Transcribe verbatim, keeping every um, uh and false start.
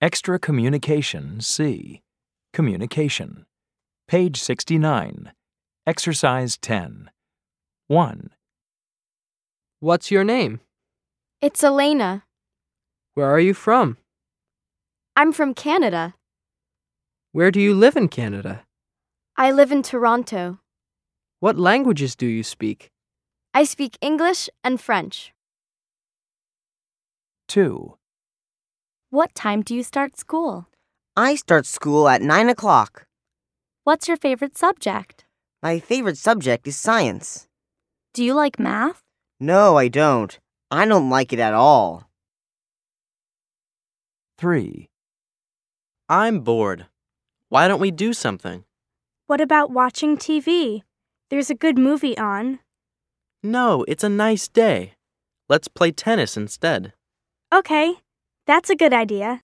Extra Communication C. Communication. Page sixty-nine. Exercise ten. one. What's your name? It's Elena. Where are you from? I'm from Canada. Where do you live in Canada? I live in Toronto. What languages do you speak? I speak English and French. two. What time do you start school? I start school at nine o'clock. What's your favorite subject? My favorite subject is science. Do you like math? No, I don't. I don't like it at all. three. I'm bored. Why don't we do something? What about watching T V? There's a good movie on. No, it's a nice day. Let's play tennis instead. Okay, that's a good idea.